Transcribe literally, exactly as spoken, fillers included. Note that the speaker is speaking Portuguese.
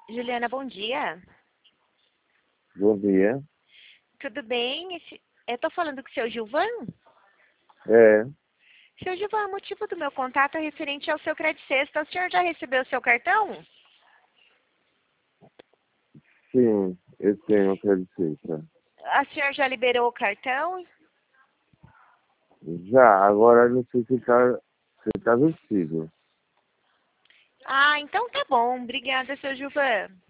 Juliana, bom dia. Bom dia. Tudo bem? Esse- Eu estou falando com o seu Gilvan? É, Seu Gilvan, o motivo do meu contato é referente ao seu Credit Sexta. O senhor já recebeu o seu cartão? sim, eu tenho acredito. A senhora já liberou o cartão? Já, agora não sei se está se tá vencido. Ah, então tá bom. Obrigada, seu Gilvan.